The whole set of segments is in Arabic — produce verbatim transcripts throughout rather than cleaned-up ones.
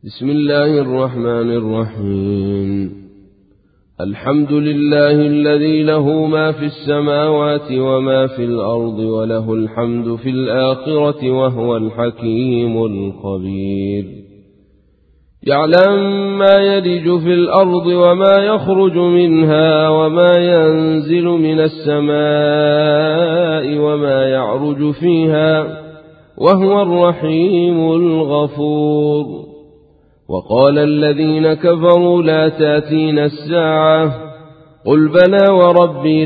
بسم الله الرحمن الرحيم. الحمد لله الذي له ما في السماوات وما في الأرض وله الحمد في الآخرة وهو الحكيم الخبير. يعلم ما يلج في الأرض وما يخرج منها وما ينزل من السماء وما يعرج فيها وهو الرحيم الغفور. وقال الذين كفروا لا تأتينا الساعة قل بلى وربي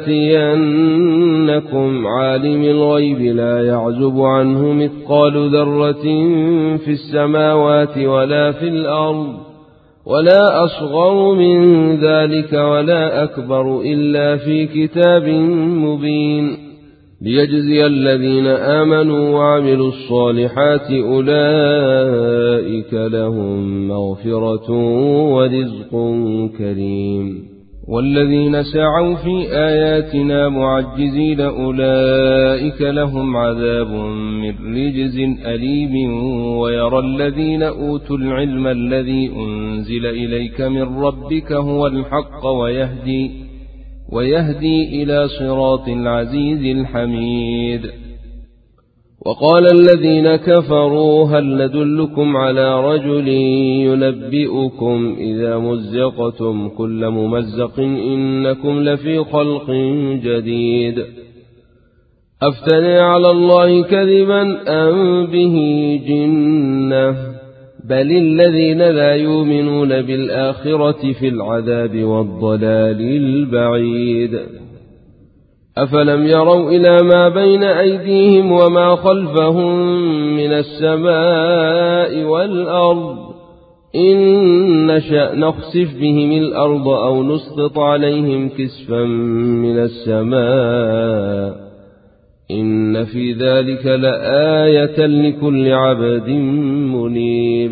لتأتينكم عالم الغيب لا يعزب عنه مثقال ذرة في السماوات ولا في الأرض ولا أصغر من ذلك ولا أكبر إلا في كتاب مبين ليجزي الذين آمنوا وعملوا الصالحات أولئك لهم مغفرة ورزق كريم. والذين سعوا في آياتنا معجزين أولئك لهم عذاب من رجز أليم. ويرى الذين أوتوا العلم الذي أنزل إليك من ربك هو الحق ويهدي ويهدي إلى صراط العزيز الحميد. وقال الذين كفروا هل ندلكم على رجل ينبئكم إذا مزقتم كل ممزق إنكم لفي خلق جديد أفترى على الله كذبا أم به جنة بل الذين لا يؤمنون بالآخرة في العذاب والضلال البعيد. أفلم يروا إلى ما بين أيديهم وما خلفهم من السماء والأرض إن نشأ نخسف بهم الأرض أو نسقط عليهم كسفا من السماء إن في ذلك لآية لكل عبد منيب.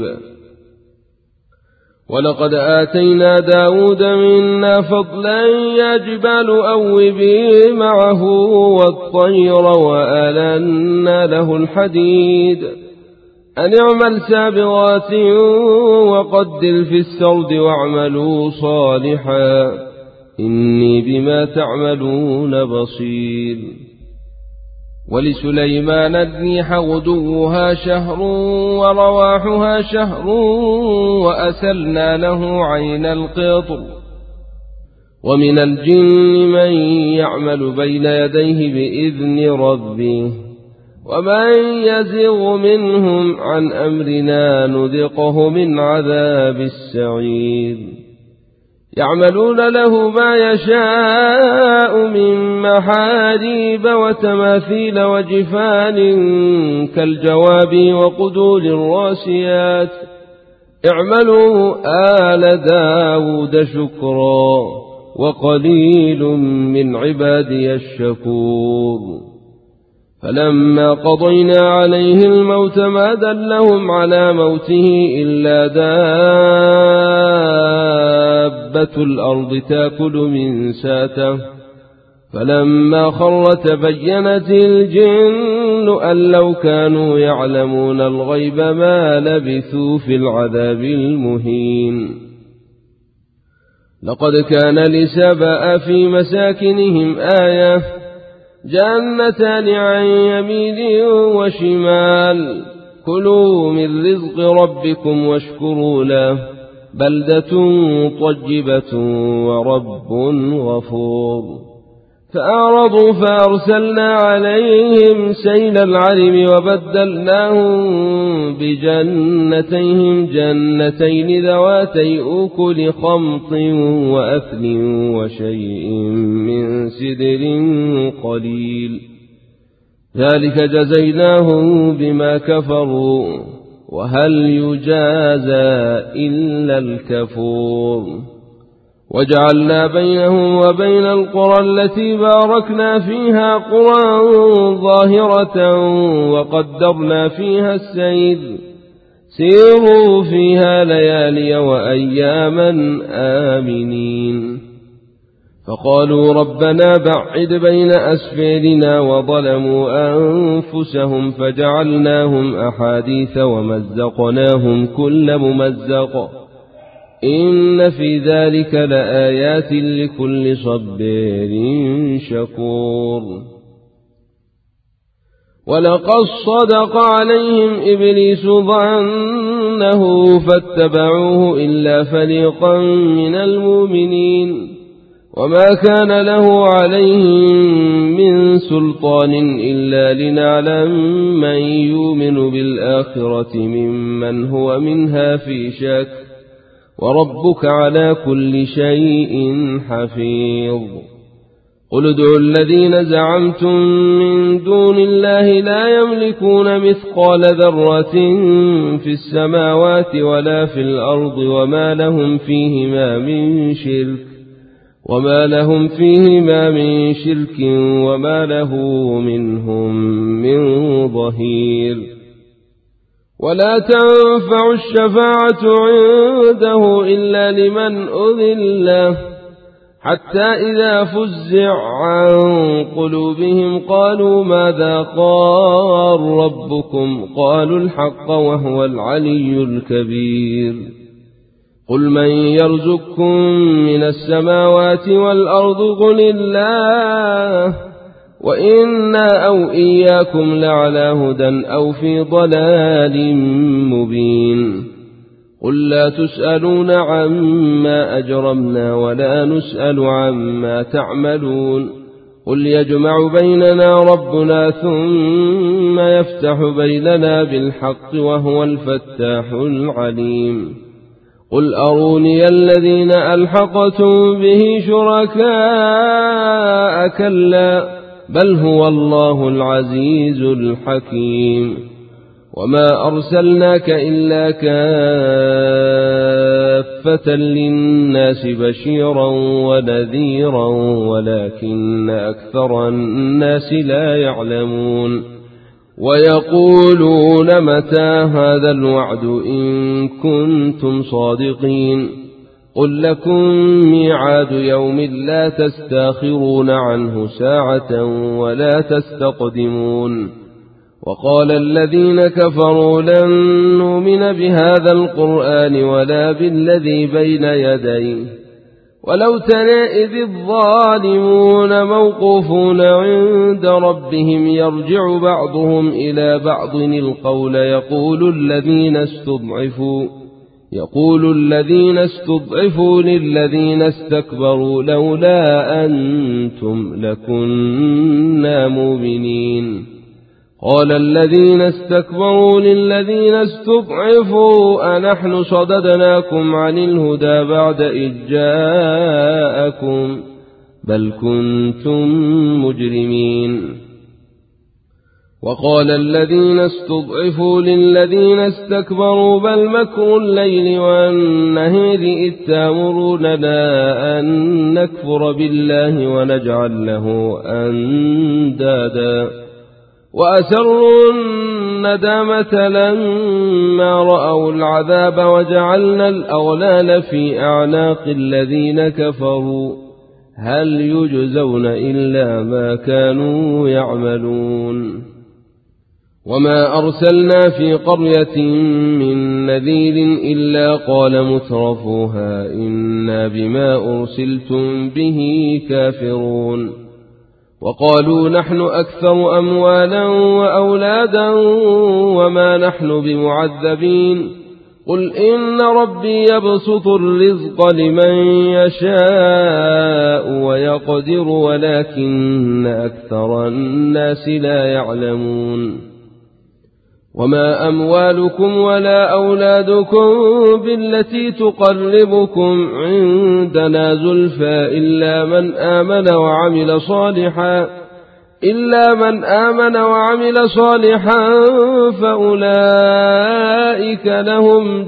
ولقد آتينا داود منا فضلا يا جبال أوبي معه والطير وآلنا له الحديد أن اعمل سابغات وقدر في السرد واعملوا صالحا إني بما تعملون بصير. ولسليمان الريح غدوها شهر ورواحها شهر وأسلنا له عين القطر. ومن الجن من يعمل بين يديه بإذن ربه ومن يزغ منهم عن أمرنا نذقه من عذاب السعير. يعملون له ما يشاء من محاريب وتماثيل وجفان كالجواب وقدور الراسيات اعملوا آل داود شكرا وقليل من عبادي الشكور. فلما قضينا عليه الموت ما دلهم على موته إلا دابة الأرض تأكل من ساته فلما خر تبينت الجن أن لو كانوا يعلمون الغيب ما لبثوا في العذاب المهين. لقد كان لسبأ في مساكنهم آية جنتان عن يمين وشمال كلوا من رزق ربكم واشكروا له بلدة طيبة ورب غفور. فأعرضوا فأرسلنا عليهم سيل العرم وبدلناهم بجنتيهم جنتين ذواتي أكل خمط وأثل وشيء من سدر قليل ذلك جزيناهم بما كفروا وهل يجازى إلا الكفور. وجعلنا بينهم وبين القرى التي باركنا فيها قرى ظاهرة وقدرنا فيها السير سيروا فيها ليالي وأياما آمنين. فقالوا ربنا بعد بين أسفارنا وظلموا أنفسهم فجعلناهم أحاديث ومزقناهم كل ممزق إن في ذلك لآيات لكل صبار شكور. ولقد صدق عليهم إبليس ظنه فاتبعوه إلا فريقا من المؤمنين وما كان له عليهم من سلطان إلا لنعلم من يؤمن بالآخرة ممن هو منها في شك وربك على كل شيء حفيظ. قل ادعوا الذين زعمتم من دون الله لا يملكون مثقال ذرة في السماوات ولا في الأرض وما لهم فيهما من شرك وما لهم فيهما من شرك وما له منهم من ظهير. ولا تنفع الشفاعة عنده إلا لمن أذن له حتى إذا فزع عن قلوبهم قالوا ماذا قال ربكم قالوا الحق وهو العلي الكبير. قل من يرزقكم من السماوات والأرض قل الله وإنا أو إياكم لعلى هدى أو في ضلال مبين. قل لا تسألون عما أجرمنا ولا نسأل عما تعملون. قل يجمع بيننا ربنا ثم يفتح بيننا بالحق وهو الفتاح العليم. قل أروني الذين ألحقتم به شركاء كلا بل هو الله العزيز الحكيم. وما أرسلناك إلا كافة للناس بشيرا ونذيرا ولكن أكثر الناس لا يعلمون. ويقولون متى هذا الوعد إن كنتم صادقين. قل لكم ميعاد يوم لا تستاخرون عنه ساعة ولا تستقدمون. وقال الذين كفروا لن نؤمن بهذا القرآن ولا بالذي بين يديه ولو ترى إذ الظالمون موقوفون عند ربهم يرجع بعضهم إلى بعض القول يقول الذين استضعفوا يقول الذين استضعفوا للذين استكبروا لولا أنتم لكنا مؤمنين. قال الذين استكبروا للذين استضعفوا أنحن صددناكم عن الهدى بعد إذ جاءكم بل كنتم مجرمين. وقال الذين استضعفوا للذين استكبروا بل مكر الليل والنهار إذ تأمروننا أن نكفر بالله ونجعل له أندادا وأسروا الندامة لما رأوا العذاب وجعلنا الأغلال في أعناق الذين كفروا هل يجزون إلا ما كانوا يعملون. وما أرسلنا في قرية من نذير إلا قال مترفوها إنا بما أرسلتم به كافرون. وقالوا نحن أكثر أموالا وأولادا وما نحن بمعذبين. قل إن ربي يبسط الرزق لمن يشاء ويقدر ولكن أكثر الناس لا يعلمون. وما أموالكم ولا أولادكم بالتي تقربكم عندنا زلفى إلا من آمن وعمل صالحا إلا من آمن وعمل صالحا فأولئك لهم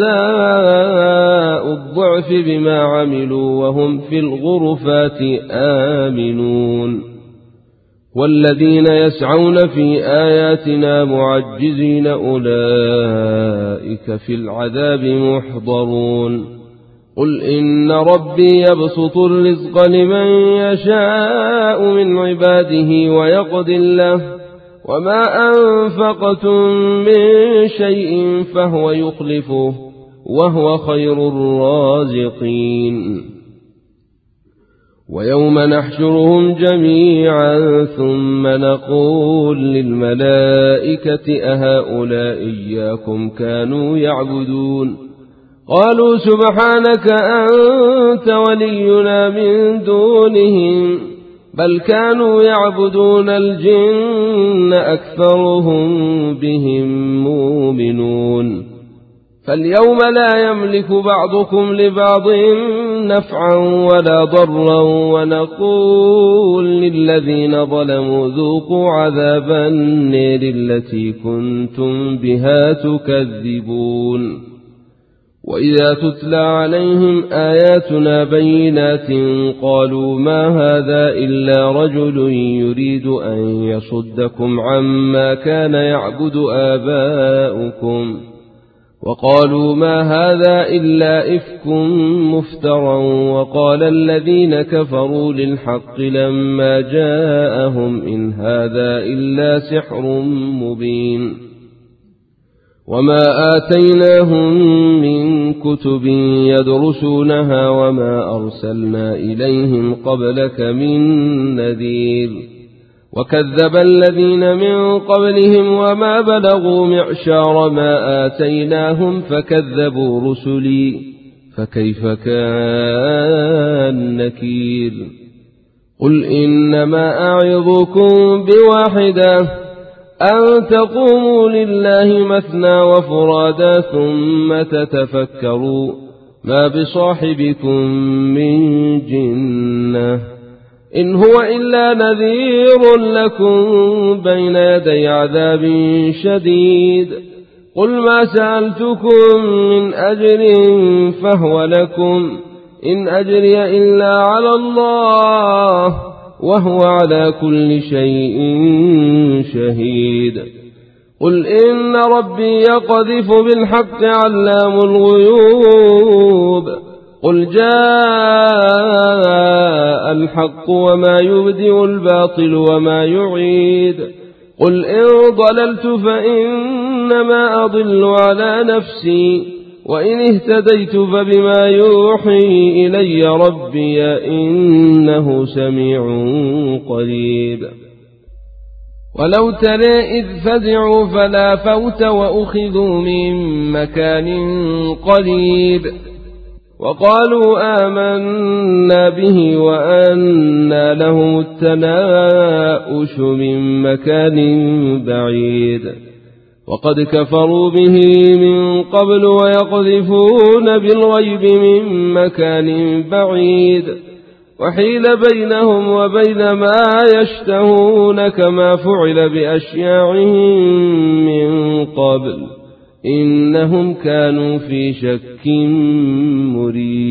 جزاء الضعف بما عملوا وهم في الغرفات آمنون. والذين يسعون في آياتنا معجزين أولئك في العذاب محضرون. قل إن ربي يبسط الرزق لمن يشاء من عباده ويقدر له وما أنفقتم من شيء فهو يخلفه وهو خير الرازقين ويوم نحشرهم جميعا ثم نقول للملائكة أهؤلاء إياكم كانوا يعبدون قالوا سبحانك أنت ولينا من دونهم بل كانوا يعبدون الجن أكثرهم بهم مؤمنون فاليوم لا يملك بعضكم لبعض نفعا ولا ضرا ونقول للذين ظلموا ذوقوا عذاب النار التي كنتم بها تكذبون وإذا تتلى عليهم آياتنا بينات قالوا ما هذا إلا رجل يريد أن يصدكم عما كان يعبد آباؤكم وقالوا ما هذا إلا إفك مفترى وقال الذين كفروا للحق لما جاءهم إن هذا إلا سحر مبين وما آتيناهم من كتب يدرسونها وما أرسلنا إليهم قبلك من نذير وكذب الذين من قبلهم وما بلغوا معشار ما آتيناهم فكذبوا رسلي فكيف كان نكير قل إنما أعظكم بواحدة أن تقوموا لله مثنى وفرادا ثم تتفكروا ما بصاحبكم من جنة إن هو إلا نذير لكم بين يدي عذاب شديد قل ما سألتكم من أجر فهو لكم إن أجري إلا على الله وهو على كل شيء شهيد قل إن ربي يقذف بالحق علام الغيوب قل جاء الحق وما يبدئ الباطل وما يعيد قل إن ضللت فإنما أضل على نفسي وإن اهتديت فبما يوحي إلي ربي إنه سميع قريب ولو ترى إذ فزعوا فلا فوت وأخذوا من مكان قريب وقالوا آمنا به وأنى لهم التناؤش من مكان بعيد وقد كفروا به من قبل ويقذفون بالغيب من مكان بعيد وحيل بينهم وبين ما يشتهون كما فعل بأشياعهم من قبل إنهم كانوا في شك مريب